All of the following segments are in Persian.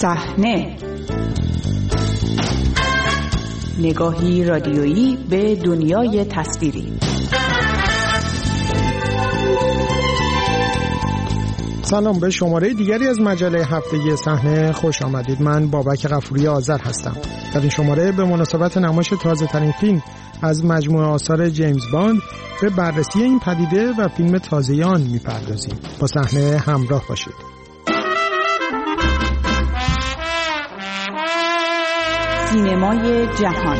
صحنه، نگاهی رادیویی به دنیای تصویری. سلام، به شماره دیگری از مجله هفتگی صحنه خوش آمدید. من بابک غفوری آذر هستم. در این شماره به مناسبت نمایش تازه ترین فیلم از مجموعه آثار جیمز باند به بررسی این پدیده و فیلم تازه آن میپردازیم. با صحنه همراه باشید. سینمای جهان.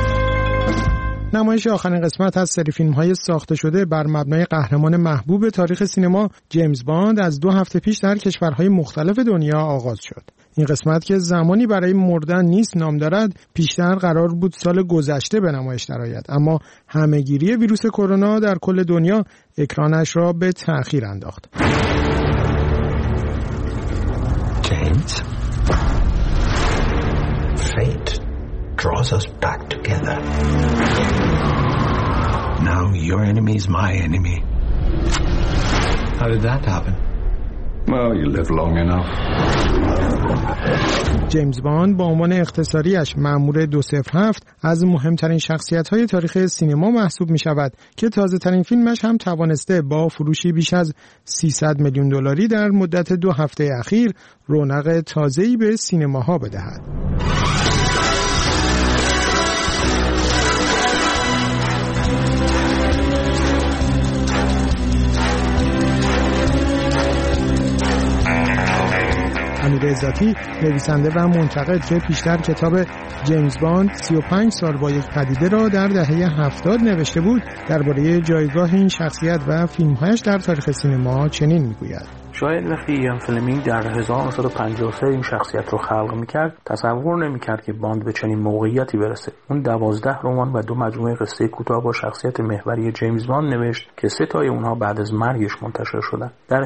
نمایش آخرین قسمت از سری فیلم‌های ساخته شده بر مبنای قهرمان محبوب تاریخ سینما جیمز باند از 2 هفته پیش در کشورهای مختلف دنیا آغاز شد. این قسمت که زمانی برای مردن نیست نام دارد، پیشتر قرار بود سال گذشته به نمایش درآید، اما همه‌گیری ویروس کرونا در کل دنیا اکرانش را به تأخیر انداخت. جیمز، fate draws us back together. Now your enemy is my enemy. How did that happen? Well, you live long enough. جیمز باند با عنوان اختصاریش مأمور 207 از مهمترین شخصیت‌های تاریخ سینما محسوب می‌شود که تازه‌ترین فیلمش هم توانسته با فروشی بیش از 300 میلیون دلاری در مدت 2 هفته اخیر رونق تازه‌ای به سینماها بدهد. امیر عزتی، نویسنده و منتقد که پیشتر کتاب جیمز باند 35 سال با یک پدیده را در دهه 70 نوشته بود، درباره جایگاه این شخصیت و فیلم‌هایش در تاریخ سینما چنین میگوید: شاید وقتی ایان فلمینگ در 1953 این شخصیت رو خلق میکرد تصور نمیکرد که باند به چنین موقعیتی برسه. اون 12 رمان و 2 مجموعه قصه کوتاه با شخصیت محوری جیمز باند نوشت که 3 تای اونها بعد از مرگش منتشر شدن. در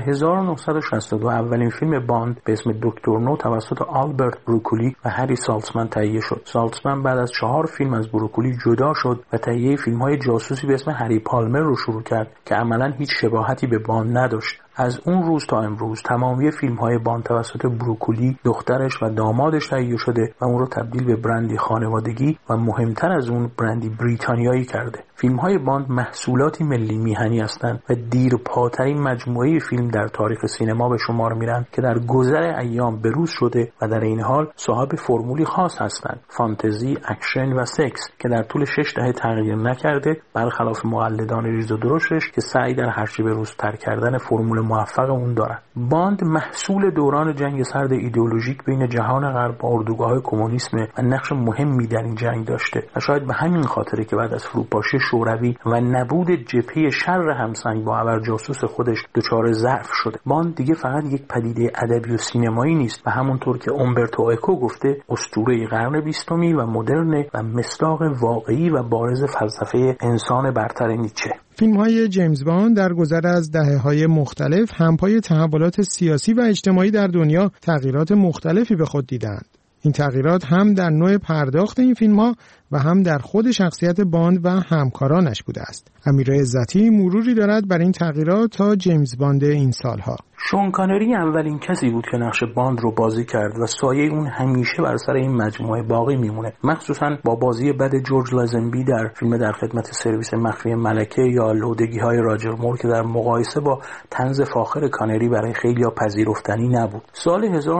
1962 اولین فیلم باند به اسم دکتر نو توسط آلبرت بروکولی و هری سالتزمن تهیه شد. سالتزمن بعد از 4 فیلم از بروکولی جدا شد و تهیه فیلم‌های جاسوسی به اسم هری پالمر رو شروع کرد که عملاً هیچ شباهتی به باند نداشت. از اون روز تا امروز تمامی فیلم‌های باند توسط بروکولی، دخترش و دامادش تهیه شده و اون رو تبدیل به برندی خانوادگی و مهمتر از اون برندی بریتانیایی کرده. فیلم‌های باند محصولاتی ملی میهنی هستند و دیرپاترین مجموعه فیلم در تاریخ سینما به شمار میرن که در گذر ایام بروز شده و در این حال صاحب فرمولی خاص هستند: فانتزی، اکشن و سکس که در طول 6 دهه تغییر نکرده، برخلاف مقلدان ریز و درشتش که سعی در هرچی بروزتر کردن فرمول موفق اون دارن. باند محصول دوران جنگ سرد ایدئولوژیک بین جهان غرب و اردوگاه کمونیسم و نقش مهمی در این جنگ داشته و شاید به همین خاطره که بعد از فروپاشی شوروی و نبود جبهه شر همسنگ با ابرجاسوس خودش دچار ضعف شده. باند دیگه فقط یک پدیده ادبی و سینمایی نیست و همونطور که اومبرتو اکو گفته اسطوره قرن 20 و مدرن و مصداق واقعی و بارز فلسفه انسان برتر نیچه. فیلم‌های جیمز باند در گذر از دهه‌های مختلف همپای تحولات سیاسی و اجتماعی در دنیا تغییرات مختلفی به خود دیدند. این تغییرات هم در نوع پرداخت این فیلم‌ها و هم در خود شخصیت باند و همکارانش بوده است. امیر عزتی مروری دارد بر این تغییرات تا جیمز باند این سالها. شون کانری اولین کسی بود که نقش باند رو بازی کرد و سایه اون همیشه بر سر این مجموعه باقی میمونه، مخصوصا با بازی بد جورج لازنبی در فیلم در خدمت سرویس مخفی ملکه یا لودگی‌های راجر مور که در مقایسه با طنز فاخر کانری برای خیلی‌ها پذیرفتنی نبود. سال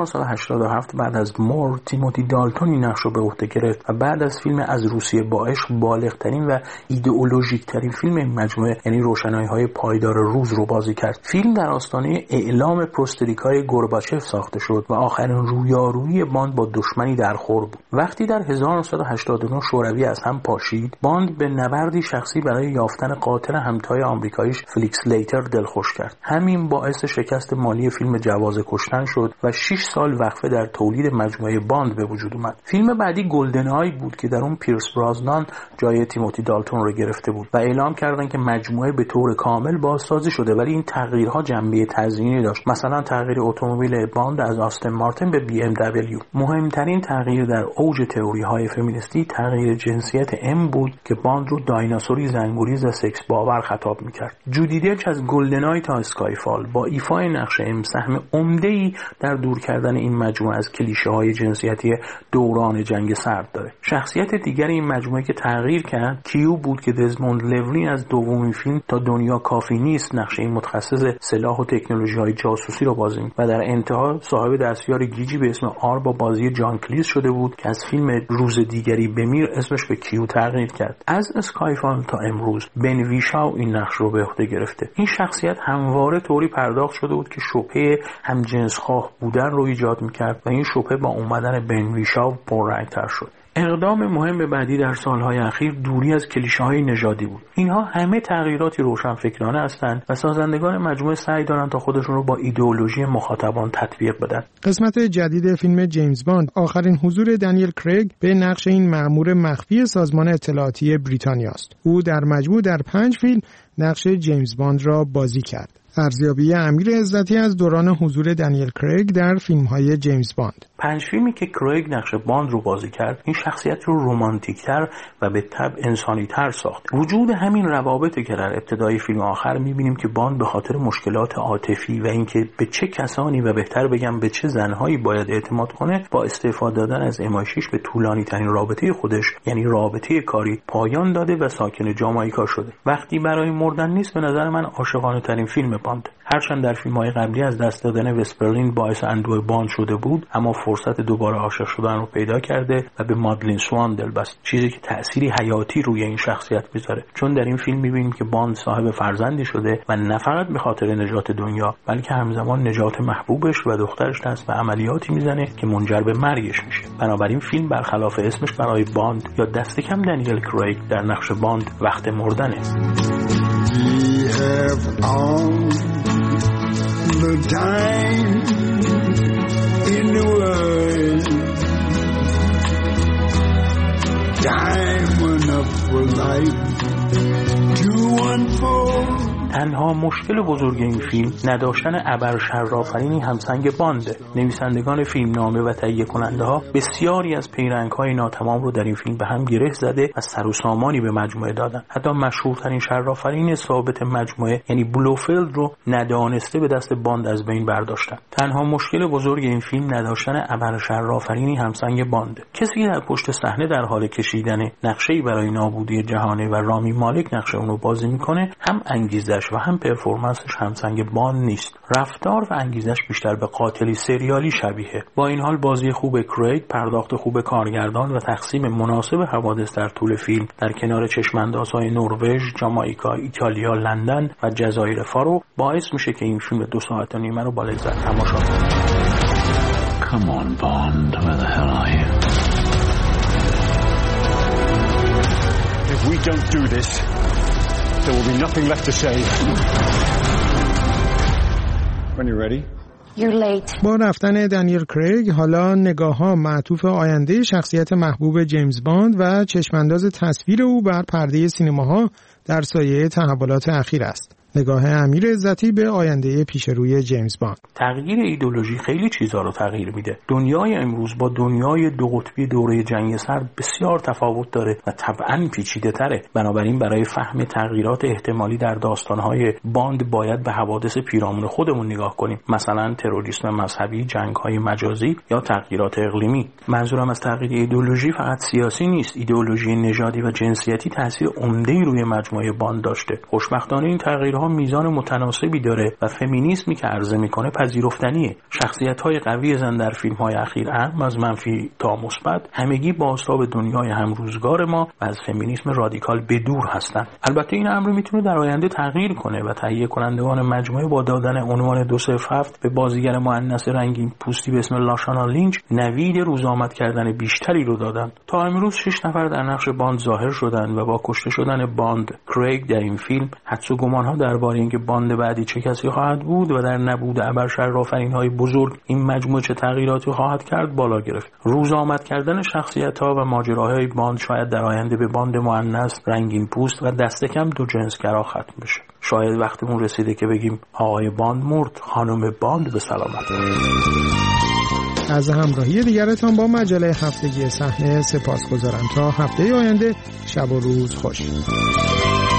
1987 بعد از مور تیموتی دالتون این نقش رو به عهده گرفت و بعد از فیلم از روسیه با عشق بالغ‌ترین و ایدئولوژیک‌ترین فیلم این مجموعه یعنی روشنایی‌های پایدار روز رو بازی کرد. فیلم در آستانه اعلام پروستریکای گورباچف ساخته شد و آخرین رویارویی باند با دشمنی در خور بود. وقتی در 1989 شوروی از هم پاشید، باند به نبردی شخصی برای یافتن قاتل همتای آمریکاییش فلیکس لیتر دلخوش کرد. همین باعث شکست مالی فیلم جواز کشتن شد و 6 سال وقفه در تولید مجموعه باند به وجود اومد. فیلم بعدی گلدن آی بود که در اون پیرس برازنان جای تیموتی دالتون رو گرفته بود و اعلام کردن که مجموعه به طور کامل بازسازی شده، ولی این تغییرها جنبه تزیینی گوناگونی داشت. مثلا تغییر اتومبیل باند از آستن مارتین به BMW. مهمترین تغییر در اوج تئوری‌های فمینیستی تغییر جنسیت ام بود که باند رو دایناسوری زنگوریز و سکس باور خطاب می‌کرد. جودی دلچ از گلدنای تا اسکایفال با ایفای نقش ام سهم عمده‌ای در دور کردن این مجموعه از کلیشه‌های جنسیتی دوران جنگ سرد داره. شخصیت دیگر این مجموعه که تغییر کرد کیو بود که دزموند لوین از دومین فیلم تا دنیا کافی نیست نقش این متخصص سلاح و تکنولوژی‌های جاسوسی رو بازی و در انتها صاحب دستیار گیجی به اسم آر با بازی جان کلیز شده بود که از فیلم روز دیگری بمیر اسمش به کیو تغییر کرد. از اسکایفال تا امروز بن ویشاو این نقش رو به عهده گرفته. این شخصیت همواره طوری پرداخت شده بود که شبهه همجنسخواه بودن رو ایجاد می‌کرد و این شبهه با اومدن بن ویشاو پررنگ‌تر شد. اقدام مهم بعدی در سالهای اخیر دوری از کلیشه‌های نژادی بود. اینها همه تغییراتی روشنفکرانه هستند و سازندگان مجموعه سعی دارند تا خودشون رو با ایدئولوژی مخاطبان تطبیق بدن. قسمت جدید فیلم جیمز باند آخرین حضور دنیل کریگ به نقش این مأمور مخفی سازمان اطلاعاتی بریتانیا است. او در مجموع در 5 فیلم نقش جیمز باند را بازی کرد. ارزیابی امیر عزتی از دوران حضور دنیل کریگ در فیلم‌های جیمز باند. 5 فیلمی که کریگ نقش باند رو بازی کرد این شخصیت رو رمانتیک‌تر و به طبع انسانی‌تر ساخت. وجود همین روابطی که در ابتدای فیلم آخر می‌بینیم که باند به خاطر مشکلات عاطفی و اینکه به چه کسانی و بهتر بگم به چه زنهایی باید اعتماد کنه با استفاده دادن از MI6 به طولانی‌ترین رابطه خودش یعنی رابطه کاری پایان داده و ساکن جامائیکا شده. وقتی برای مردن نیست به نظر من عاشقانه‌ترین فیلم باند. هرچند در فیلم‌های قبلی از دست دادن وسپرلین باعث اندوه باند شده بود اما فرصت دوباره عاشق شدن رو پیدا کرده و به مادلین سوان دل بست، چیزی که تأثیری حیاتی روی این شخصیت میذاره. چون در این فیلم می‌بینیم که باند صاحب فرزندی شده و نه فقط به خاطر نجات دنیا بلکه همزمان نجات محبوبش و دخترش دست به عملیاتی میزنه که منجر به مرگش میشه. بنابراین فیلم برخلاف اسمش برای باند یا دست کم دنیل کریگ در نقش باند وقت مردنه. The time in the world, time enough for life to unfold. تنها مشکل بزرگ این فیلم نداشتن ابر شرافرینی همسنگ بانده. نویسندگان فیلمنامه و تهیه کننده ها بسیاری از پیرنگ‌های ناتمام رو در این فیلم به هم گره زده و سر و سامانی به مجموعه دادن. حتی مشهورترین شرافرین ثابت مجموعه یعنی بلوفلد رو ندانسته به دست باند از بین برداشتن. تنها مشکل بزرگ این فیلم نداشتن ابر شرافرینی همسنگ بانده. کسی که در پشت صحنه در حال کشیدن نقشه‌ای برای نابودی جهانه و رامی مالک نقشه اون رو بازی میکنه هم انگیزه و هم پرفورمنسش همسنگ باند نیست. رفتار و انگیزش بیشتر به قاتلی سریالی شبیه. با این حال بازی خوب کریگ، پرداخت خوب کارگردان و تقسیم مناسب حوادث در طول فیلم در کنار چشم‌اندازهای نروژ، جامائیکا، ایتالیا، لندن و جزایر فارو باعث میشه که این فیلم 2 ساعت و نیمه رو با لذت تماشا کنید. Come on, Bond, where the hell are you? If we don't do this, there will be nothing left to say. When you're ready. You're late. با رفتن دنیل کریگ حالا نگاه‌ها معطوف آینده شخصیت محبوب جیمز باند و چشمانداز تصویر او بر پرده سینماها در سایه تحولات اخیر است. نگاه امیر عزتی به آینده پیش روی جیمز باند. تغییر ایدئولوژی خیلی چیزا رو تغییر میده. دنیای امروز با دنیای دو قطبی دوره جنگ سرد بسیار تفاوت داره و طبعاً پیچیده تره. بنابراین برای فهم تغییرات احتمالی در داستانهای باند باید به حوادث پیرامون خودمون نگاه کنیم. مثلا تروریسم مذهبی، جنگ‌های مجازی یا تغییرات اقلیمی. منظورم از تغییر ایدئولوژی فقط سیاسی نیست. ایدئولوژی نژادی و جنسیتی تاثیر عمده‌ای روی مجموعه باند داشته. خوشبختانه این تغییرها میزان متناسبی داره و فمینیسمی که عرضه میکنه پذیرفتنیه. شخصیت‌های قوی زن در فیلم‌های اخیر هم از منفی تا مثبت همگی بازتاب دنیای همروزگار ما و از فمینیسم رادیکال بدور هستند. البته این امر میتونه در آینده تغییر کنه و تهیه کنندگان مجموعه با دادن عنوان 207 به بازیگر مؤنث رنگین پوستی به اسم لاشانا لینچ نوید روزآمد کردن بیشتری رو دادن. تا امروز 6 نفر در نقش باند ظاهر شدن و با کشته شدن باند کریگ در این فیلم حدس و گمان‌ها در درباره اینکه باند بعدی چه کسی خواهد بود و در نبود ابرشرافرین‌های بزرگ این مجموعه چه تغییراتی خواهد کرد بالا گرفت. روز آمد کردن شخصیت‌ها و ماجراهای باند شاید در آینده به باند مؤنث، رنگین پوست و دست کم دو جنسگرا ختم بشه. شاید وقتمون رسیده که بگیم آقای باند مرد، خانم باند به سلامت. از همراهی دیگرتان با مجله هفتگی صحنه سپاسگزارم. تا هفته آینده شب و روز خوش.